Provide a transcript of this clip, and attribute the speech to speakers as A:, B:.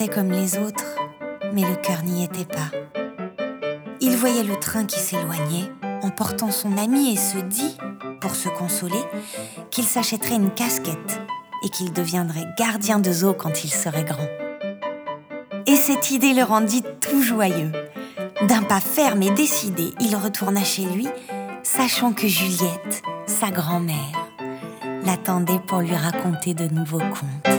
A: fait comme les autres, mais le cœur n'y était pas. Il voyait le train qui s'éloignait, emportant son ami et se dit, pour se consoler, qu'il s'achèterait une casquette et qu'il deviendrait gardien de zoo quand il serait grand. Et cette idée le rendit tout joyeux. D'un pas ferme et décidé, il retourna chez lui, sachant que Juliette, sa grand-mère, l'attendait pour lui raconter de nouveaux contes.